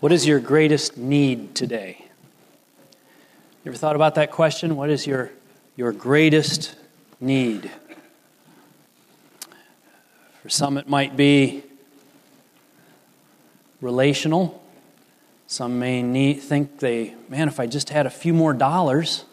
What is your greatest need today? You ever thought about that question? What is your greatest need? For some it might be relational. Some may think if I just had a few more dollars.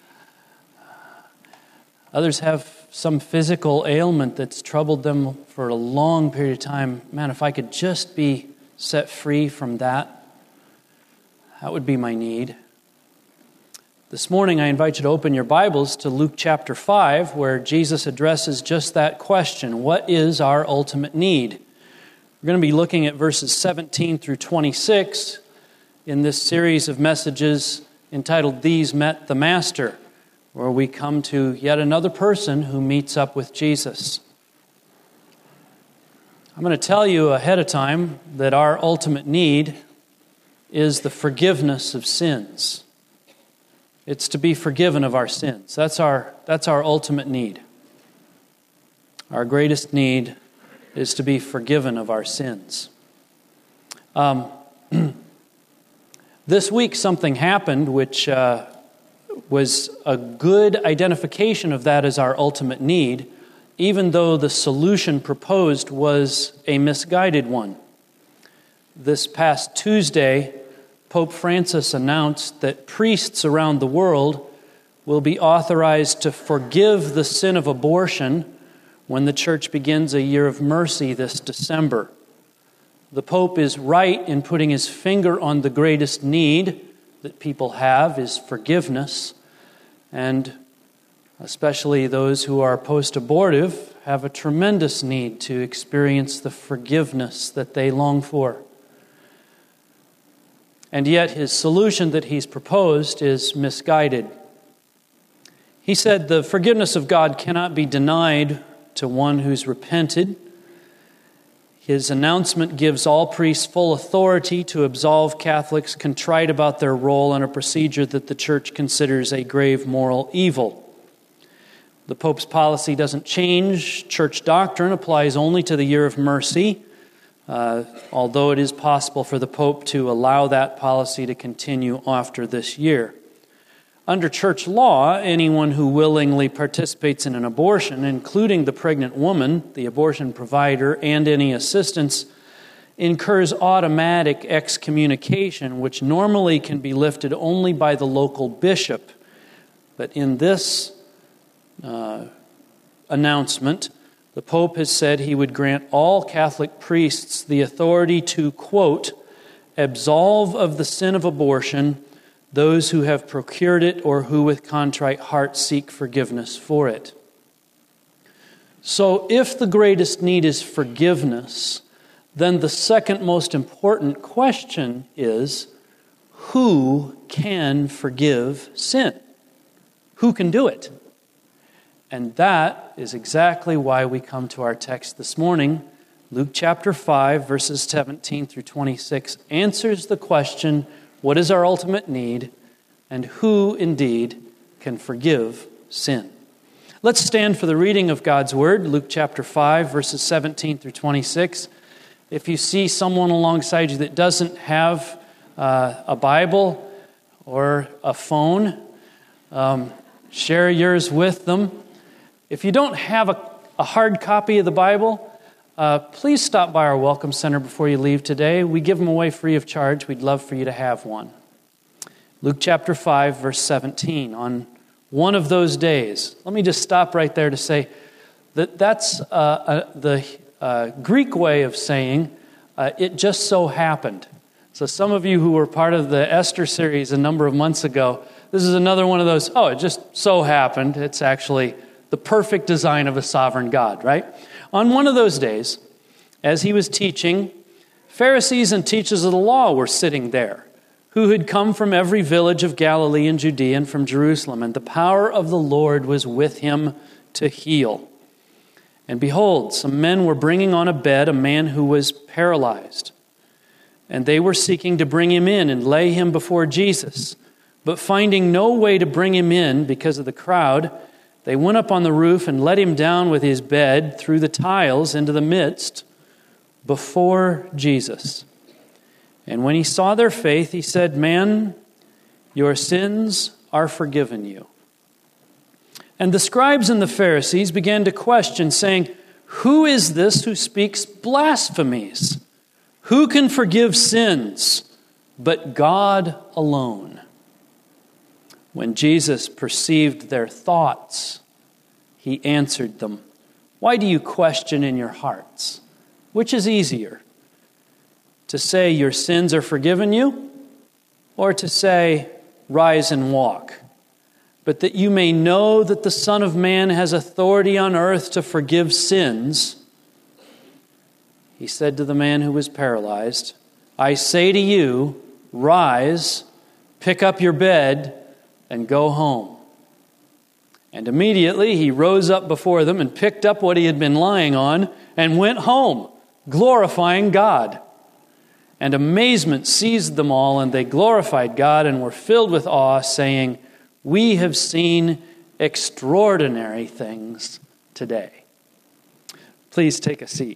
Others have some physical ailment that's troubled them for a long period of time. Man, if I could just be set free from that would be my need. This morning I invite you to open your Bibles to Luke chapter 5, where Jesus addresses just that question. What is our ultimate need? We're going to be looking at verses 17 through 26 in this series of messages entitled These Met the Master, where we come to yet another person who meets up with Jesus. I'm going to tell you ahead of time that our ultimate need is the forgiveness of sins. It's to be forgiven of our sins. That's our ultimate need. Our greatest need is to be forgiven of our sins. This week something happened which was a good identification of that as our ultimate need, even though the solution proposed was a misguided one. This past Tuesday, Pope Francis announced that priests around the world will be authorized to forgive the sin of abortion when the church begins a year of mercy this December. The Pope is right in putting his finger on the greatest need that people have is forgiveness, and especially those who are post-abortive have a tremendous need to experience the forgiveness that they long for. And yet his solution that he's proposed is misguided. He said the forgiveness of God cannot be denied to one who's repented. His announcement gives all priests full authority to absolve Catholics contrite about their role in a procedure that the Church considers a grave moral evil. The Pope's policy doesn't change. Church doctrine applies only to the year of mercy, although it is possible for the Pope to allow that policy to continue after this year. Under church law, anyone who willingly participates in an abortion, including the pregnant woman, the abortion provider, and any assistants, incurs automatic excommunication, which normally can be lifted only by the local bishop. But in this announcement, the Pope has said he would grant all Catholic priests the authority to, quote, absolve of the sin of abortion those who have procured it or who with contrite heart seek forgiveness for it. So if the greatest need is forgiveness, then the second most important question is, who can forgive sin? Who can do it? And that is exactly why we come to our text this morning. Luke chapter 5, verses 17 through 26 answers the question, what is our ultimate need, and who indeed can forgive sin? Let's stand for the reading of God's Word, Luke chapter 5, verses 17 through 26. If you see someone alongside you that doesn't have a Bible or a phone, share yours with them. If you don't have a hard copy of the Bible, please stop by our Welcome Center before you leave today. We give them away free of charge. We'd love for you to have one. Luke chapter 5, verse 17. On one of those days, let me just stop right there to say that that's the Greek way of saying it just so happened. So some of you who were part of the Esther series a number of months ago, this is another one of those, it just so happened. It's actually the perfect design of a sovereign God, right? On one of those days, as he was teaching, Pharisees and teachers of the law were sitting there, who had come from every village of Galilee and Judea and from Jerusalem, and the power of the Lord was with him to heal. And behold, some men were bringing on a bed a man who was paralyzed, and they were seeking to bring him in and lay him before Jesus. But finding no way to bring him in because of the crowd, they went up on the roof and let him down with his bed through the tiles into the midst before Jesus. And when he saw their faith, he said, "Man, your sins are forgiven you." And the scribes and the Pharisees began to question, saying, "Who is this who speaks blasphemies? Who can forgive sins but God alone?" When Jesus perceived their thoughts, he answered them, "Why do you question in your hearts? Which is easier, to say your sins are forgiven you, or to say, 'Rise and walk'? But that you may know that the Son of Man has authority on earth to forgive sins," he said to the man who was paralyzed, "I say to you, rise, pick up your bed, and go home." And immediately he rose up before them and picked up what he had been lying on and went home, glorifying God. And amazement seized them all, and they glorified God and were filled with awe, saying, "We have seen extraordinary things today." Please take a seat.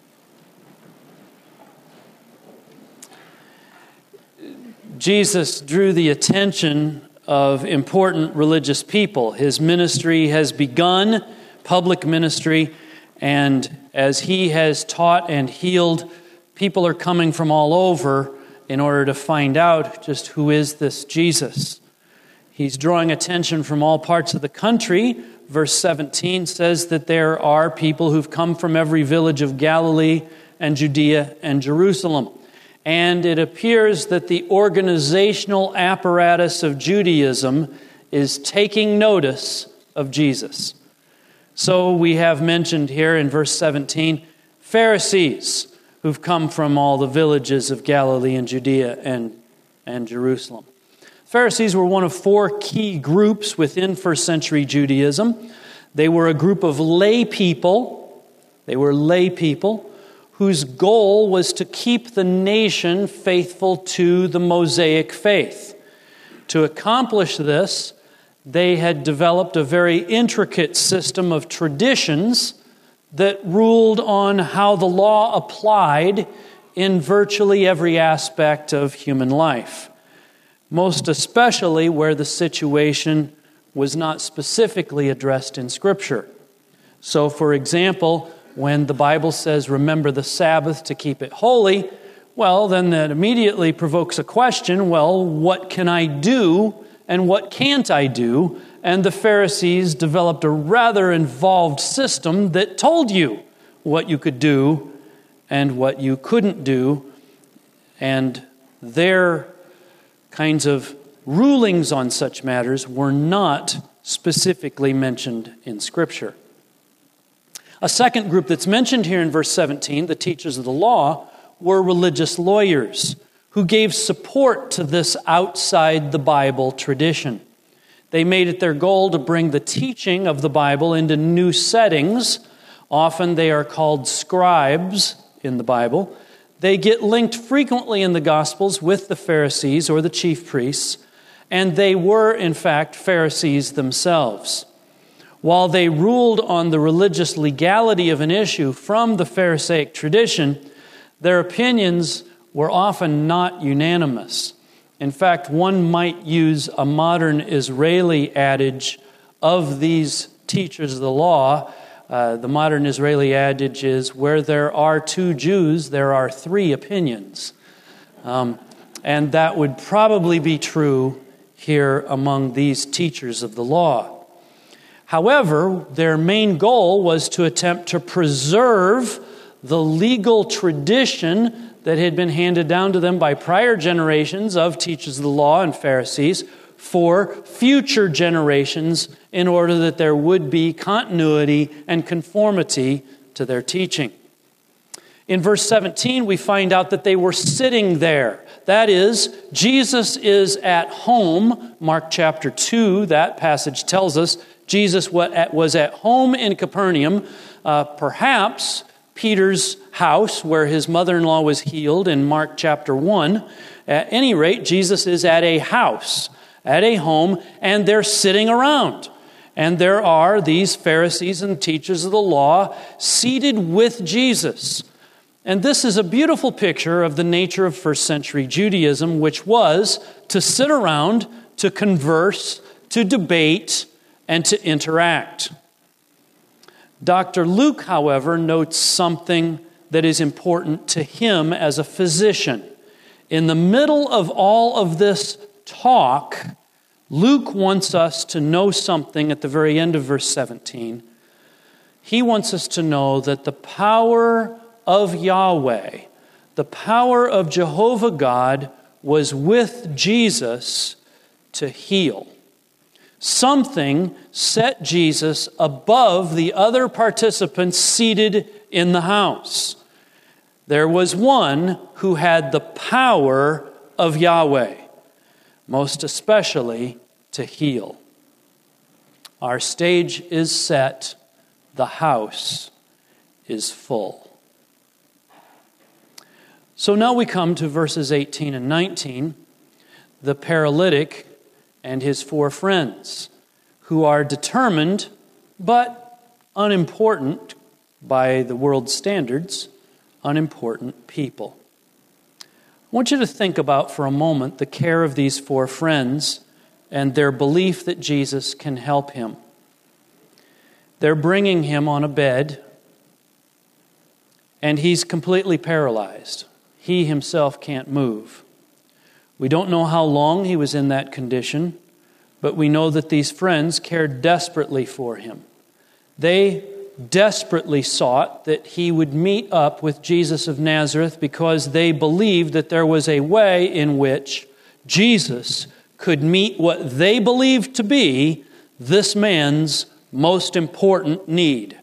Jesus drew the attention of important religious people. His ministry has begun, public ministry, and as he has taught and healed, people are coming from all over in order to find out just who is this Jesus. He's drawing attention from all parts of the country. Verse 17 says that there are people who've come from every village of Galilee and Judea and Jerusalem. And it appears that the organizational apparatus of Judaism is taking notice of Jesus. So we have mentioned here in verse 17, Pharisees who've come from all the villages of Galilee and Judea and Jerusalem. Pharisees were one of four key groups within first century Judaism. They were a group of lay people. They were lay people whose goal was to keep the nation faithful to the Mosaic faith. To accomplish this, they had developed a very intricate system of traditions that ruled on how the law applied in virtually every aspect of human life, most especially where the situation was not specifically addressed in Scripture. So, for example, when the Bible says, "Remember the Sabbath to keep it holy," well, then that immediately provokes a question, well, what can I do and what can't I do? And the Pharisees developed a rather involved system that told you what you could do and what you couldn't do. And their kinds of rulings on such matters were not specifically mentioned in Scripture. A second group that's mentioned here in verse 17, the teachers of the law, were religious lawyers who gave support to this outside the Bible tradition. They made it their goal to bring the teaching of the Bible into new settings. Often they are called scribes in the Bible. They get linked frequently in the Gospels with the Pharisees or the chief priests, and they were, in fact, Pharisees themselves. While they ruled on the religious legality of an issue from the Pharisaic tradition, their opinions were often not unanimous. In fact, one might use a modern Israeli adage of these teachers of the law. The modern Israeli adage is, where there are two Jews, there are three opinions. And that would probably be true here among these teachers of the law. However, their main goal was to attempt to preserve the legal tradition that had been handed down to them by prior generations of teachers of the law and Pharisees for future generations in order that there would be continuity and conformity to their teaching. In verse 17, we find out that they were sitting there. That is, Jesus is at home. Mark chapter 2, that passage tells us, Jesus was at home in Capernaum, perhaps Peter's house where his mother-in-law was healed in Mark chapter 1. At any rate, Jesus is at a house, at a home, and they're sitting around. And there are these Pharisees and teachers of the law seated with Jesus. And this is a beautiful picture of the nature of first century Judaism, which was to sit around, to converse, to debate, and to interact. Dr. Luke, however, notes something that is important to him as a physician. In the middle of all of this talk, Luke wants us to know something at the very end of verse 17. He wants us to know that the power of Yahweh, the power of Jehovah God, was with Jesus to heal. Something set Jesus above the other participants seated in the house. There was one who had the power of Yahweh, most especially to heal. Our stage is set. The house is full. So now we come to verses 18 and 19, the paralytic and his 4 friends, who are determined but unimportant by the world's standards, unimportant people. I want you to think about for a moment the care of these 4 friends and their belief that Jesus can help him. They're bringing him on a bed, and he's completely paralyzed. He himself can't move. We don't know how long he was in that condition, but we know that these friends cared desperately for him. They desperately sought that he would meet up with Jesus of Nazareth because they believed that there was a way in which Jesus could meet what they believed to be this man's most important need.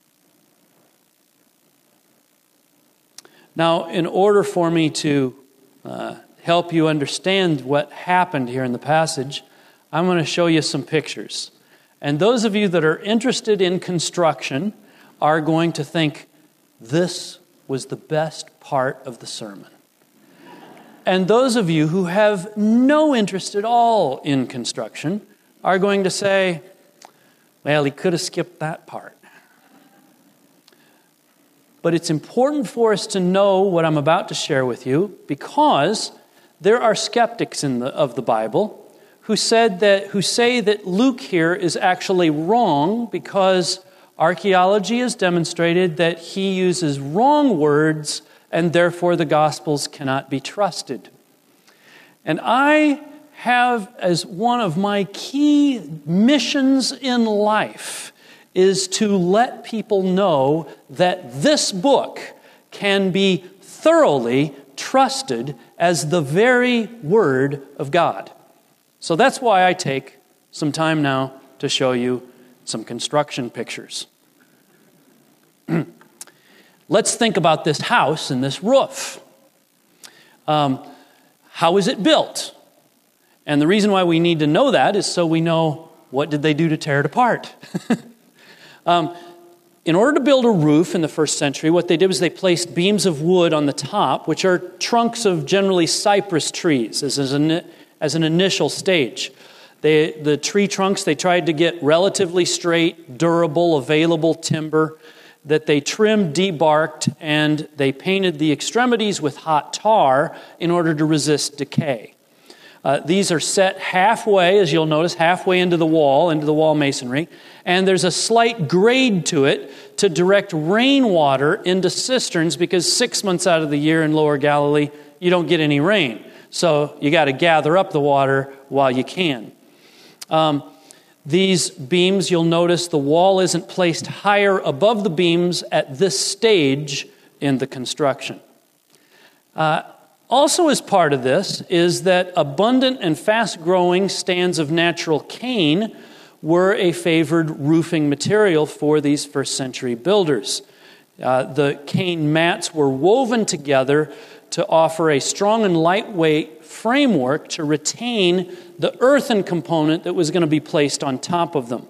Now, in order for me to help you understand what happened here in the passage, I'm going to show you some pictures. And those of you that are interested in construction are going to think, this was the best part of the sermon. And those of you who have no interest at all in construction are going to say, well, he could have skipped that part. But it's important for us to know what I'm about to share with you, because there are skeptics of the Bible who say that Luke here is actually wrong because archaeology has demonstrated that he uses wrong words and therefore the Gospels cannot be trusted. And I have as one of my key missions in life is to let people know that this book can be thoroughly trusted as the very Word of God. So that's why I take some time now to show you some construction pictures. Let's think about this house and this roof. How is it built? And the reason why we need to know that is so we know what did they do to tear it apart. In order to build a roof in the first century, what they did was they placed beams of wood on the top, which are trunks of generally cypress trees as an initial stage. The tree trunks, they tried to get relatively straight, durable, available timber that they trimmed, debarked, and they painted the extremities with hot tar in order to resist decay. These are set halfway, as you'll notice, halfway into the wall masonry, and there's a slight grade to it to direct rainwater into cisterns because 6 months out of the year in Lower Galilee, you don't get any rain. So you got to gather up the water while you can. These beams, you'll notice the wall isn't placed higher above the beams at this stage in the construction. Also as part of this is that abundant and fast-growing stands of natural cane were a favored roofing material for these first-century builders. The cane mats were woven together to offer a strong and lightweight framework to retain the earthen component that was going to be placed on top of them.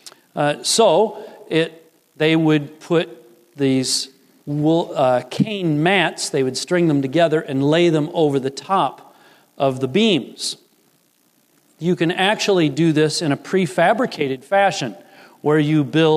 They would put these cane mats, they would string them together and lay them over the top of the beams. You can actually do this in a prefabricated fashion where you build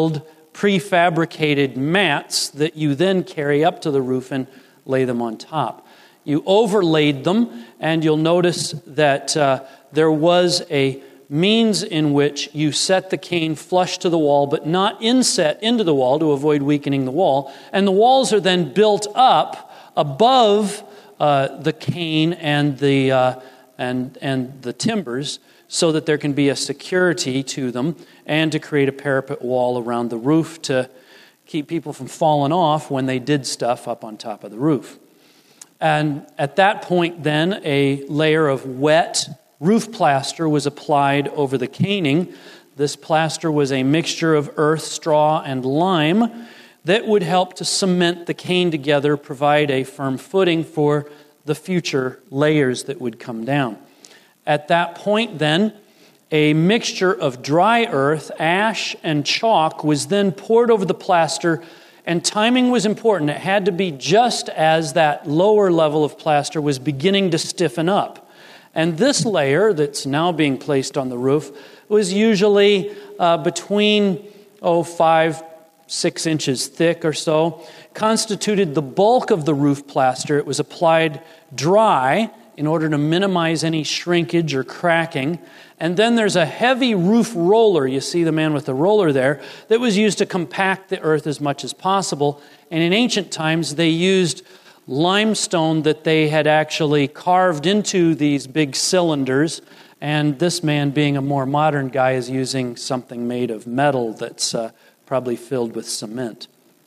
prefabricated mats that you then carry up to the roof and lay them on top. You overlaid them, and you'll notice that there was a means in which you set the cane flush to the wall, but not inset into the wall to avoid weakening the wall. And the walls are then built up above the cane and the timbers, so that there can be a security to them, and to create a parapet wall around the roof to keep people from falling off when they did stuff up on top of the roof. And at that point then, a layer of wet roof plaster was applied over the caning. This plaster was a mixture of earth, straw, and lime that would help to cement the cane together, provide a firm footing for the future layers that would come down. At that point then, a mixture of dry earth, ash, and chalk was then poured over the plaster, and timing was important. It had to be just as that lower level of plaster was beginning to stiffen up. And this layer that's now being placed on the roof was usually between 5-6 inches thick or so, constituted the bulk of the roof plaster. It was applied dry in order to minimize any shrinkage or cracking. And then there's a heavy roof roller, you see the man with the roller there, that was used to compact the earth as much as possible. And in ancient times, they used limestone that they had actually carved into these big cylinders. And this man, being a more modern guy, is using something made of metal that's probably filled with cement.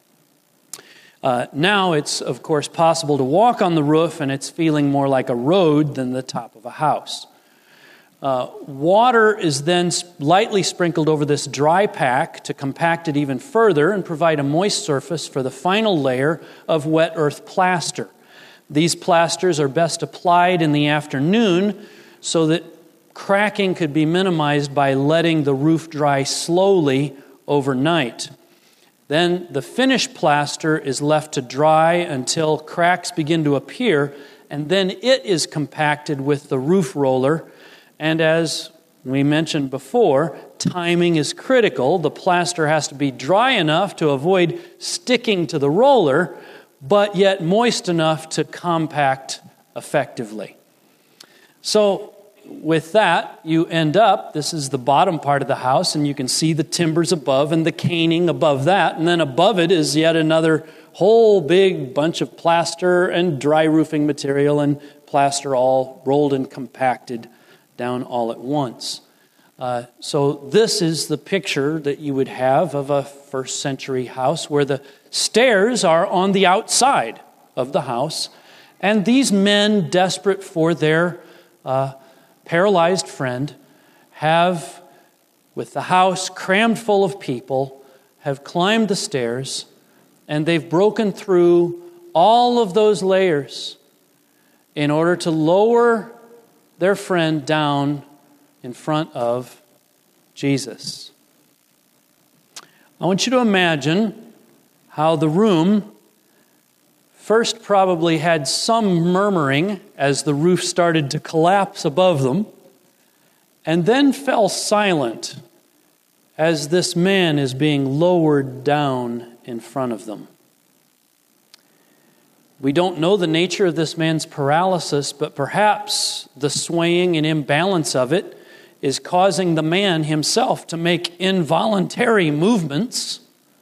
Now it's, of course, possible to walk on the roof, and it's feeling more like a road than the top of a house. Water is then lightly sprinkled over this dry pack to compact it even further and provide a moist surface for the final layer of wet earth plaster. These plasters are best applied in the afternoon so that cracking could be minimized by letting the roof dry slowly overnight. Then the finished plaster is left to dry until cracks begin to appear, and then it is compacted with the roof roller. And as we mentioned before, timing is critical. The plaster has to be dry enough to avoid sticking to the roller, but yet moist enough to compact effectively. So with that, you end up, this is the bottom part of the house, and you can see the timbers above and the caning above that. And then above it is yet another whole big bunch of plaster and dry roofing material and plaster all rolled and compacted down all at once. So this is the picture that you would have of a first century house where the stairs are on the outside of the house. And these men, desperate for their paralyzed friend, have, with the house crammed full of people, have climbed the stairs, and they've broken through all of those layers in order to lower their friend down in front of Jesus. I want you to imagine how the room first probably had some murmuring as the roof started to collapse above them, and then fell silent as this man is being lowered down in front of them. We don't know the nature of this man's paralysis, but perhaps the swaying and imbalance of it is causing the man himself to make involuntary movements.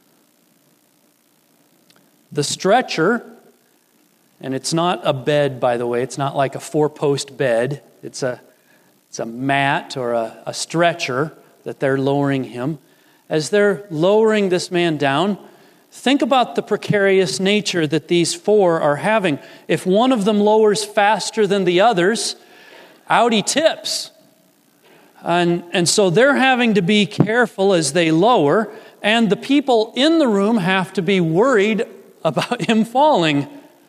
The stretcher, and it's not a bed, by the way. It's not like a 4-post bed. It's a mat or a stretcher that they're lowering him. As they're lowering this man down, think about the precarious nature that these four are having. If one of them lowers faster than the others, out he tips. And so they're having to be careful as they lower, and the people in the room have to be worried about him falling.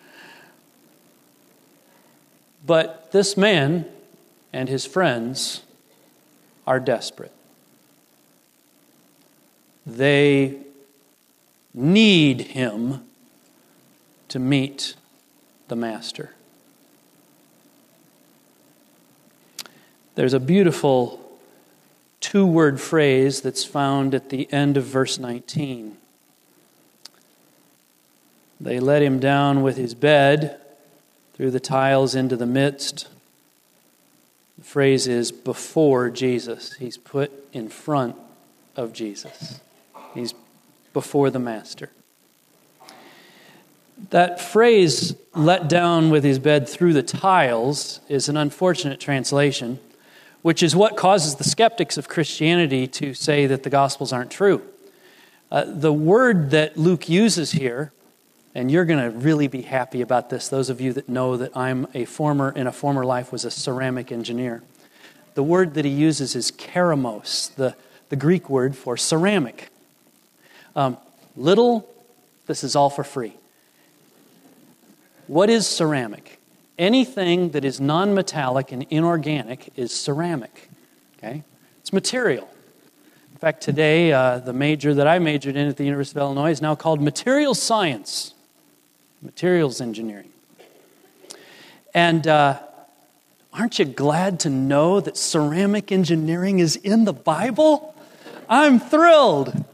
But this man and his friends are desperate. They need him to meet the Master. There's a beautiful 2-word phrase that's found at the end of verse 19. They let him down with his bed through the tiles into the midst. The phrase is before Jesus. He's put in front of Jesus. He's before the Master. That phrase, let down with his bed through the tiles, is an unfortunate translation, which is what causes the skeptics of Christianity to say that the Gospels aren't true. The word that Luke uses here, and you're going to really be happy about this, those of you that know that in a former life was a ceramic engineer. The word that he uses is keramos, the Greek word for ceramic. This is all for free. What is ceramic? Anything that is non-metallic and inorganic is ceramic. Okay? It's material. In fact, today, the major that I majored in at the University of Illinois is now called materials science, materials engineering. And aren't you glad to know that ceramic engineering is in the Bible? I'm thrilled.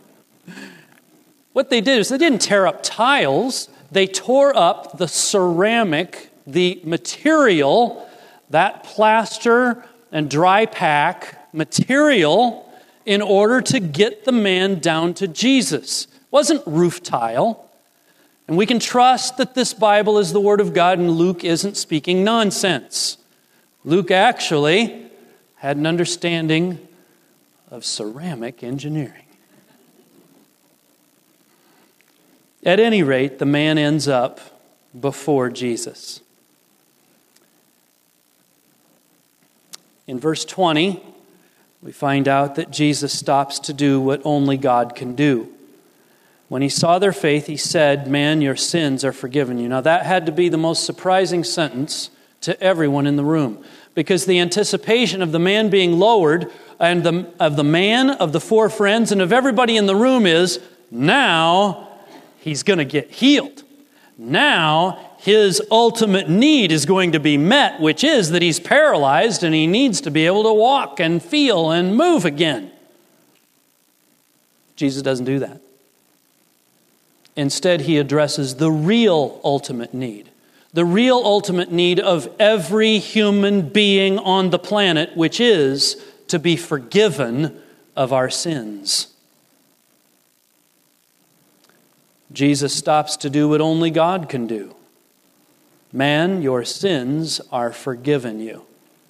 What they did is they didn't tear up tiles. They tore up the ceramic, the material, that plaster and dry pack material in order to get the man down to Jesus. It wasn't roof tile. And we can trust that this Bible is the Word of God and Luke isn't speaking nonsense. Luke actually had an understanding of ceramic engineering. At any rate, the man ends up before Jesus. In verse 20, we find out that Jesus stops to do what only God can do. When he saw their faith, he said, "Man, your sins are forgiven you." Now that had to be the most surprising sentence to everyone in the room, because the anticipation of the man being lowered and of the man, of the four friends, and of everybody in the room is, now he's going to get healed. Now his ultimate need is going to be met, which is that he's paralyzed and he needs to be able to walk and feel and move again. Jesus doesn't do that. Instead, he addresses the real ultimate need. The real ultimate need of every human being on the planet, which is to be forgiven of our sins. Jesus stops to do what only God can do. Man, your sins are forgiven you.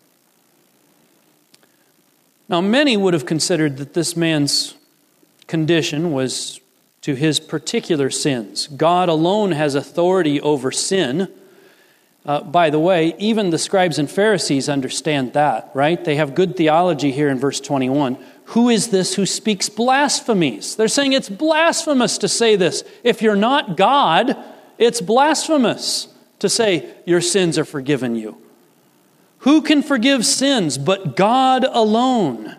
Now, many would have considered that this man's condition was to his particular sins. God alone has authority over sin. By the way, even the scribes and Pharisees understand that, right? They have good theology here in verse 21. Who is this who speaks blasphemies? They're saying it's blasphemous to say this. If you're not God, it's blasphemous to say your sins are forgiven you. Who can forgive sins but God alone?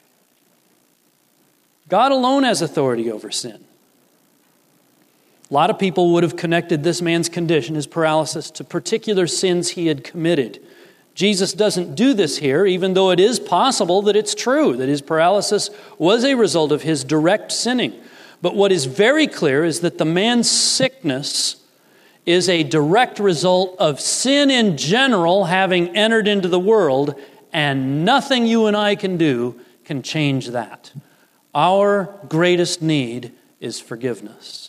God alone has authority over sin. A lot of people would have connected this man's condition, his paralysis, to particular sins he had committed. Jesus doesn't do this here, even though it is possible that it's true, that his paralysis was a result of his direct sinning. But what is very clear is that the man's sickness is a direct result of sin in general having entered into the world, and nothing you and I can do can change that. Our greatest need is forgiveness.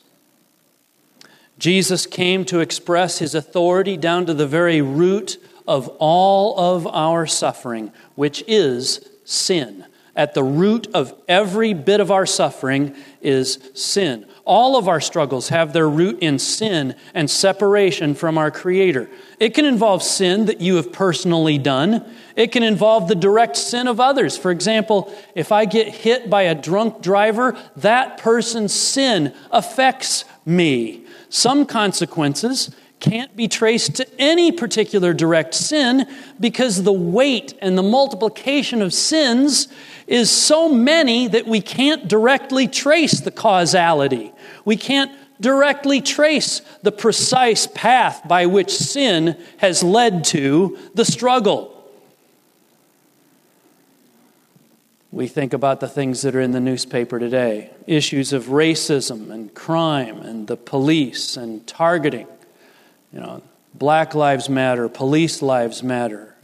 Jesus came to express his authority down to the very root of all of our suffering, which is sin. At the root of every bit of our suffering is sin. All of our struggles have their root in sin and separation from our Creator. It can involve sin that you have personally done. It can involve the direct sin of others. For example, if I get hit by a drunk driver, that person's sin affects me. Some consequences can't be traced to any particular direct sin because the weight and the multiplication of sins is so many that we can't directly trace the causality. We can't directly trace the precise path by which sin has led to the struggle. We think about the things that are in the newspaper today. Issues of racism and crime and the police and targeting. Black lives matter, police lives matter.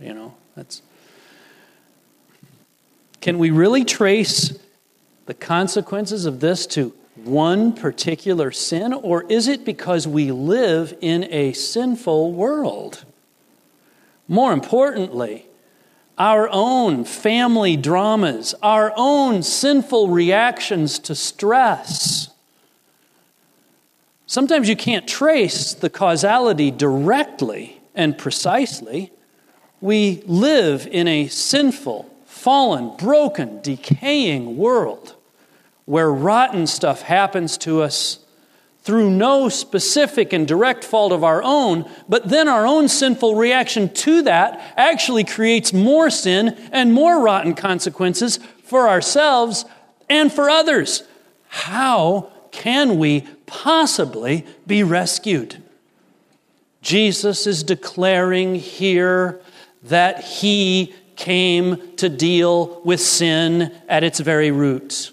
Can we really trace the consequences of this to one particular sin? Or is it because we live in a sinful world? More importantly, our own family dramas, our own sinful reactions to stress. Sometimes you can't trace the causality directly and precisely. We live in a sinful, fallen, broken, decaying world where rotten stuff happens to us through no specific and direct fault of our own, but then our own sinful reaction to that actually creates more sin and more rotten consequences for ourselves and for others. How can we possibly be rescued? Jesus is declaring here that He came to deal with sin at its very roots.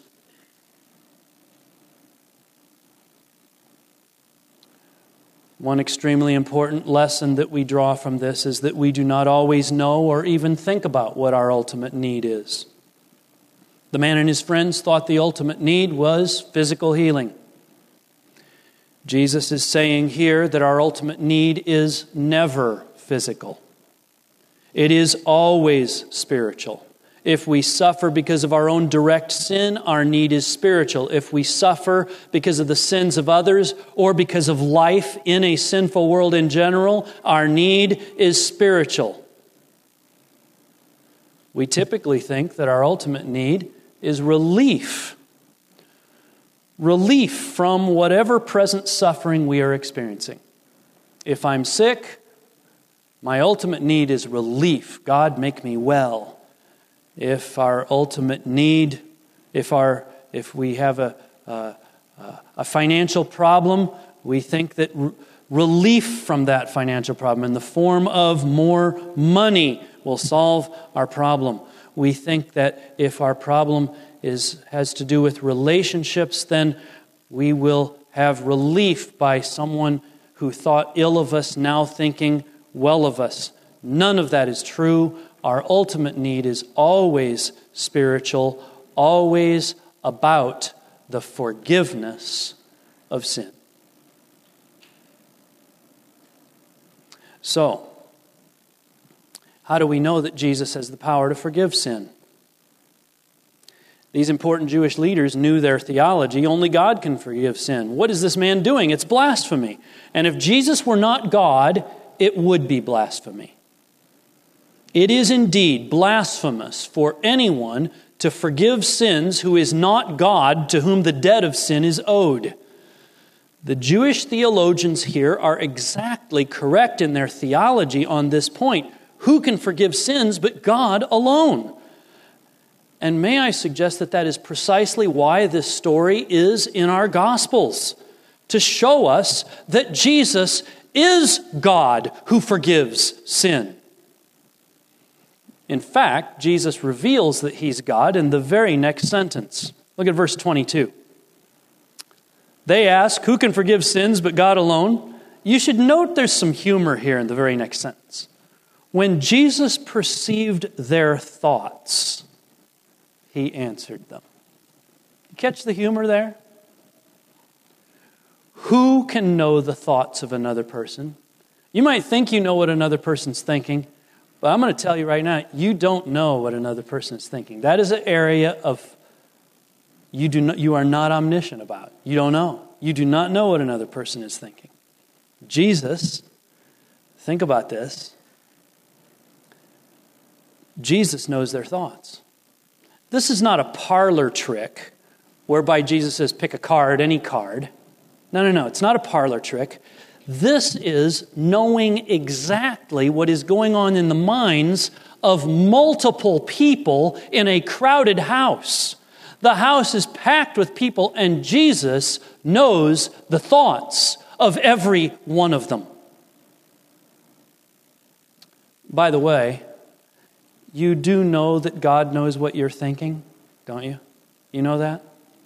One extremely important lesson that we draw from this is that we do not always know or even think about what our ultimate need is. The man and his friends thought the ultimate need was physical healing. Jesus is saying here that our ultimate need is never physical. It is always spiritual. If we suffer because of our own direct sin, our need is spiritual. If we suffer because of the sins of others or because of life in a sinful world in general, our need is spiritual. We typically think that our ultimate need is relief. Relief from whatever present suffering we are experiencing. If I'm sick, my ultimate need is relief. God, make me well. If our ultimate need, if we have a financial problem, we think that relief from that financial problem in the form of more money will solve our problem. We think that if our problem has to do with relationships, then we will have relief by someone who thought ill of us now thinking well of us. None of that is true. Our ultimate need is always spiritual, always about the forgiveness of sin. So, how do we know that Jesus has the power to forgive sin? These important Jewish leaders knew their theology. Only God can forgive sin. What is this man doing? It's blasphemy. And if Jesus were not God, it would be blasphemy. It is indeed blasphemous for anyone to forgive sins who is not God, to whom the debt of sin is owed. The Jewish theologians here are exactly correct in their theology on this point. Who can forgive sins but God alone? And may I suggest that that is precisely why this story is in our Gospels, to show us that Jesus is God who forgives sin. In fact, Jesus reveals that He's God in the very next sentence. Look at verse 22. They ask, who can forgive sins but God alone? You should note there's some humor here in the very next sentence. When Jesus perceived their thoughts, He answered them. You catch the humor there? Who can know the thoughts of another person? You might think you know what another person's thinking, but I'm going to tell you right now, you don't know what another person is thinking. That is an area of you are not omniscient about. You don't know. You do not know what another person is thinking. Jesus, think about this. Jesus knows their thoughts. This is not a parlor trick whereby Jesus says, pick a card, any card. No. It's not a parlor trick. This is knowing exactly what is going on in the minds of multiple people in a crowded house. The house is packed with people, and Jesus knows the thoughts of every one of them. By the way, you do know that God knows what you're thinking? don't you? You know that?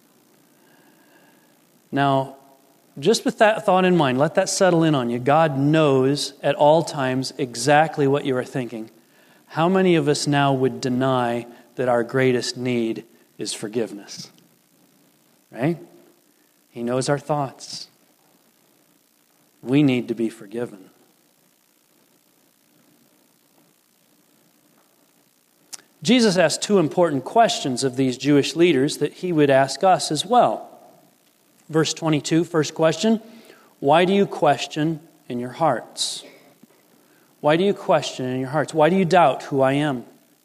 Now, just with that thought in mind, let that settle in on you. God knows at all times exactly what you are thinking. How many of us now would deny that our greatest need is forgiveness? Right? He knows our thoughts. We need to be forgiven. Jesus asked two important questions of these Jewish leaders that he would ask us as well. Verse 22, first question, why do you question in your hearts? Why do you question in your hearts? Why do you doubt who I am?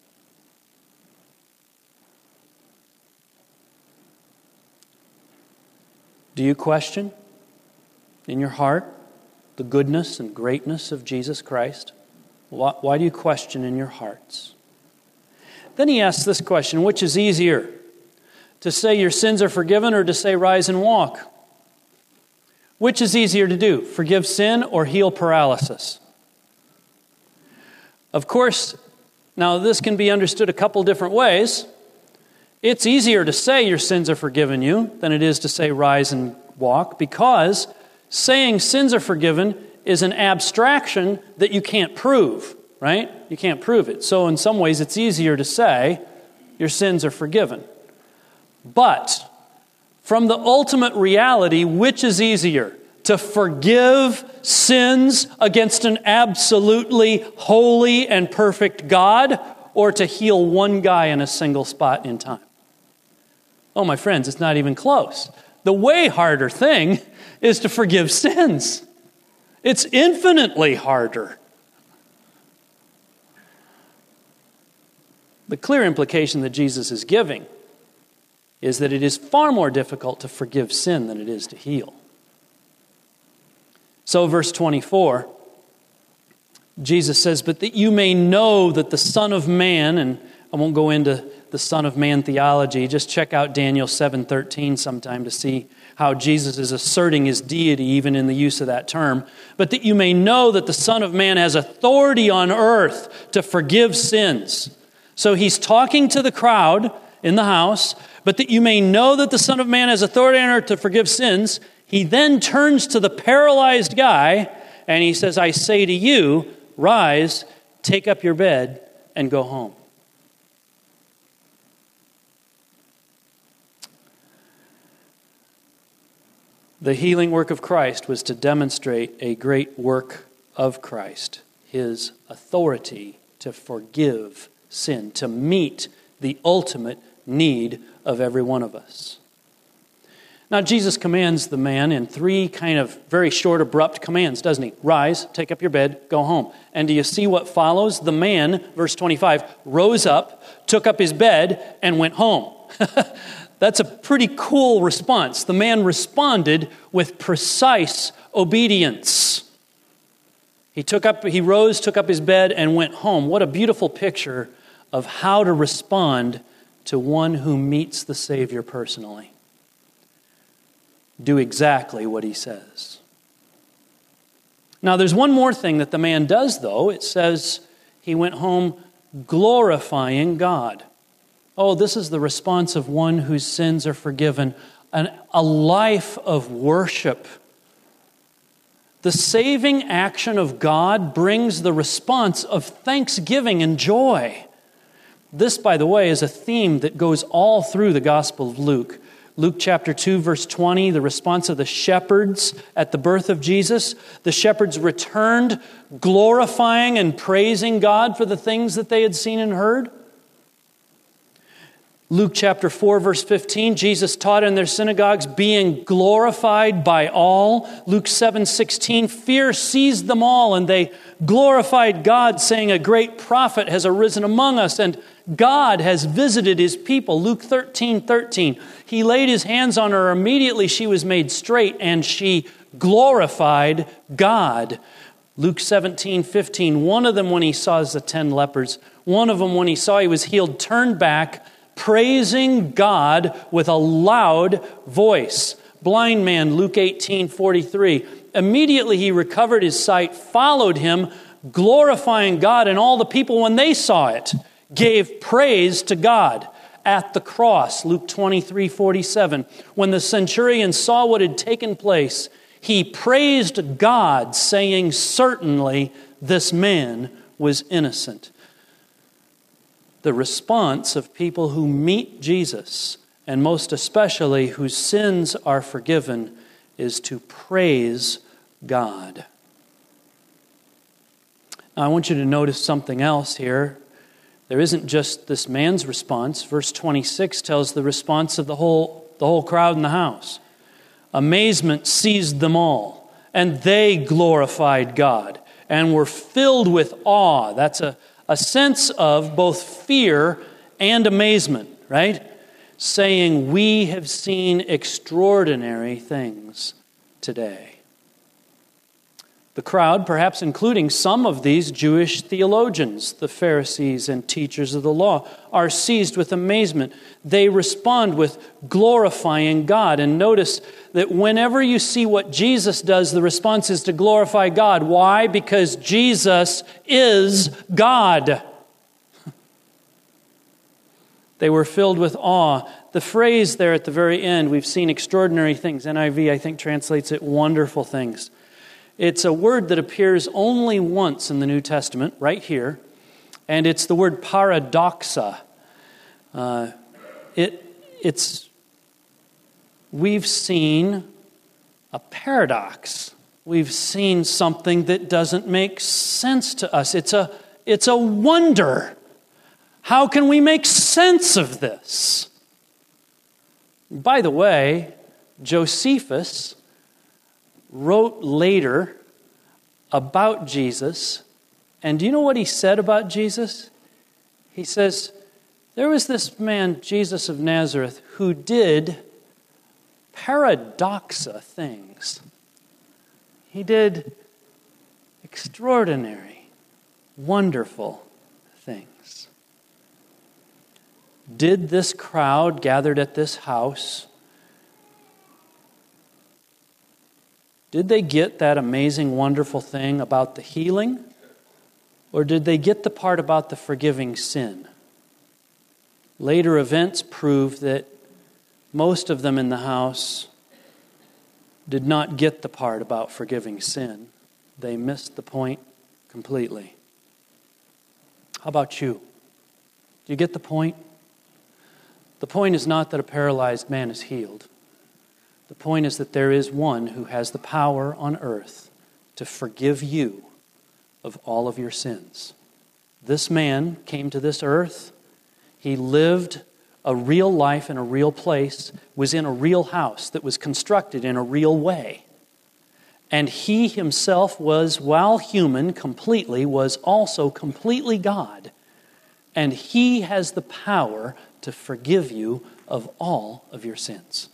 Do you question in your heart the goodness and greatness of Jesus Christ? Why do you question in your hearts? Then he asks this question, which is easier? To say your sins are forgiven or to say rise and walk? Which is easier to do? Forgive sin or heal paralysis? Of course, now this can be understood a couple different ways. It's easier to say your sins are forgiven you than it is to say rise and walk, because saying sins are forgiven is an abstraction that you can't prove, right? You can't prove it. So in some ways it's easier to say your sins are forgiven. But from the ultimate reality, which is easier? To forgive sins against an absolutely holy and perfect God, or to heal one guy in a single spot in time? Oh, my friends, it's not even close. The way harder thing is to forgive sins. It's infinitely harder. The clear implication that Jesus is giving is that it is far more difficult to forgive sin than it is to heal. So verse 24, Jesus says, but that you may know that the Son of Man, and I won't go into the Son of Man theology, just check out Daniel 7:13 sometime to see how Jesus is asserting his deity even in the use of that term. But that you may know that the Son of Man has authority on earth to forgive sins. So he's talking to the crowd in the house, but that you may know that the Son of Man has authority on earth to forgive sins. He then turns to the paralyzed guy and he says, I say to you, rise, take up your bed, and go home. The healing work of Christ was to demonstrate a great work of Christ, his authority to forgive sin, to meet the ultimate need of every one of us. Now, Jesus commands the man in three kind of very short, abrupt commands, doesn't he? Rise, take up your bed, go home. And do you see what follows? The man, verse 25, rose up, took up his bed, and went home. That's a pretty cool response. The man responded with precise obedience. He rose, took up his bed, and went home. What a beautiful picture of how to respond to one who meets the Savior personally. Do exactly what he says. Now, there's one more thing that the man does, though. It says he went home glorifying God. Oh, this is the response of one whose sins are forgiven. A life of worship. The saving action of God brings the response of thanksgiving and joy. This, by the way, is a theme that goes all through the Gospel of Luke. Luke chapter 2, verse 20, the response of the shepherds at the birth of Jesus. The shepherds returned glorifying and praising God for the things that they had seen and heard. Luke chapter 4, verse 15, Jesus taught in their synagogues, being glorified by all. Luke 7:16, fear seized them all, and they glorified God, saying, a great prophet has arisen among us, and God has visited his people. Luke 13:13, he laid his hands on her. Immediately she was made straight, and she glorified God. Luke 17:15, one of them when he saw the 10 lepers, one of them when he saw he was healed, turned back, praising God with a loud voice. Blind man, Luke 18:43. Immediately he recovered his sight, followed him, glorifying God, and all the people, when they saw it, gave praise to God. at the cross, Luke 23:47. When the centurion saw what had taken place, he praised God, saying, "Certainly this man was innocent." The response of people who meet Jesus, and most especially whose sins are forgiven, is to praise God. Now, I want you to notice something else here. There isn't just this man's response. Verse 26 tells the response of the whole crowd in the house. Amazement seized them all, and they glorified God and were filled with awe. That's a sense of both fear and amazement, right? Saying, "We have seen extraordinary things today." The crowd, perhaps including some of these Jewish theologians, the Pharisees and teachers of the law, are seized with amazement. They respond with glorifying God. And notice that whenever you see what Jesus does, the response is to glorify God. Why? Because Jesus is God. They were filled with awe. The phrase there at the very end, "We've seen extraordinary things." NIV, I think, translates it wonderful things. It's a word that appears only once in the New Testament, right here, and it's the word paradoxa. We've seen a paradox. We've seen something that doesn't make sense to us. It's a wonder. How can we make sense of this? By the way, Josephus wrote later about Jesus, and do you know what he said about Jesus? He says, there was this man, Jesus of Nazareth, who did paradoxa things. He did extraordinary, wonderful things. Did this crowd gathered at this house, did they get that amazing, wonderful thing about the healing? Or did they get the part about the forgiving sin? Later events prove that most of them in the house did not get the part about forgiving sin. They missed the point completely. How about you? Do you get the point? The point is not that a paralyzed man is healed. The point is that there is one who has the power on earth to forgive you of all of your sins. This man came to this earth. He lived a real life in a real place, was in a real house that was constructed in a real way. And he himself was, while human completely, was also completely God. And he has the power to forgive you of all of your sins.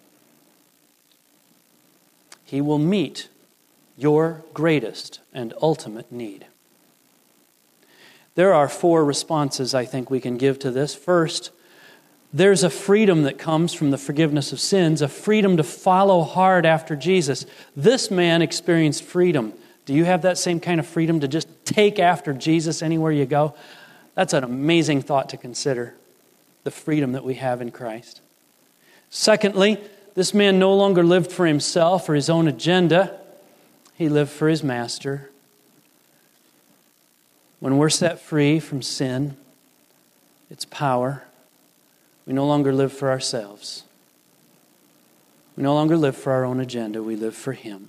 He will meet your greatest and ultimate need. There are 4 responses I think we can give to this. First, there's a freedom that comes from the forgiveness of sins, a freedom to follow hard after Jesus. This man experienced freedom. Do you have that same kind of freedom to just take after Jesus anywhere you go? That's an amazing thought to consider, the freedom that we have in Christ. Secondly, this man no longer lived for himself or his own agenda. He lived for his master. When we're set free from sin, its power, we no longer live for ourselves. We no longer live for our own agenda. We live for him.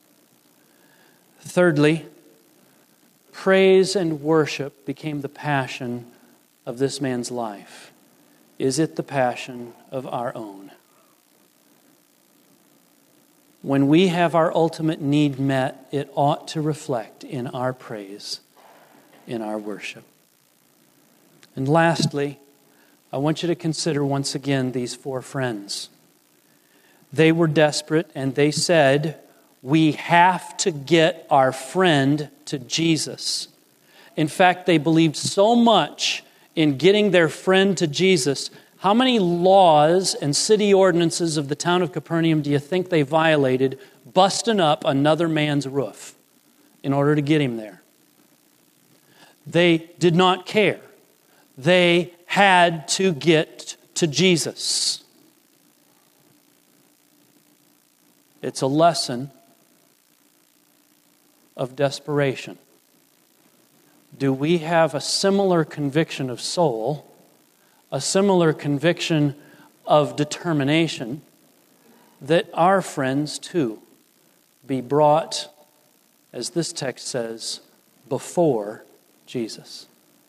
Thirdly, praise and worship became the passion of this man's life. Is it the passion of our own? When we have our ultimate need met, it ought to reflect in our praise, in our worship. And lastly, I want you to consider once again these 4 friends. They were desperate and they said, "We have to get our friend to Jesus." In fact, they believed so much in getting their friend to Jesus. How many laws and city ordinances of the town of Capernaum do you think they violated, busting up another man's roof in order to get him there? They did not care. They had to get to Jesus. It's a lesson of desperation. Do we have a similar conviction of soul, a similar conviction of determination that our friends too be brought, as this text says, before Jesus?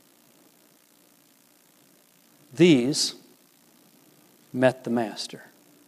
These met the Master.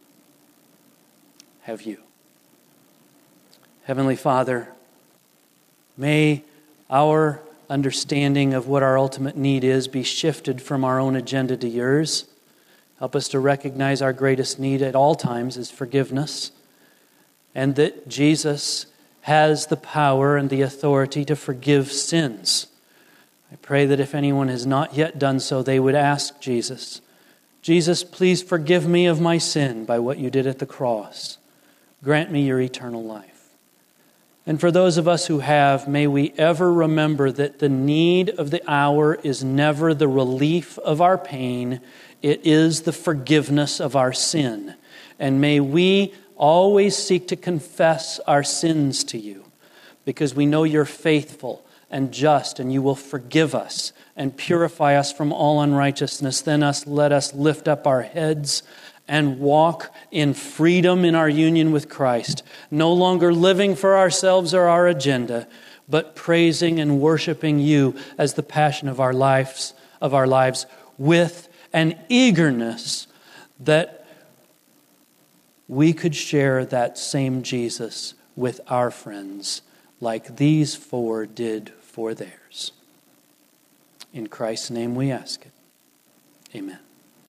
Have you? Heavenly Father, may our understanding of what our ultimate need is be shifted from our own agenda to yours. Help us to recognize our greatest need at all times is forgiveness, and that Jesus has the power and the authority to forgive sins. I pray that if anyone has not yet done so, they would ask Jesus, Jesus, please forgive me of my sin by what you did at the cross. Grant me your eternal life. And for those of us who have, may we ever remember that the need of the hour is never the relief of our pain, it is the forgiveness of our sin. And may we always seek to confess our sins to you, because we know you're faithful and just, and you will forgive us and purify us from all unrighteousness. Then let us lift up our heads and walk in freedom in our union with Christ, no longer living for ourselves or our agenda, but praising and worshiping you as the passion of our lives, with an eagerness that we could share that same Jesus with our friends, like these four did for theirs. In Christ's name we ask it. Amen.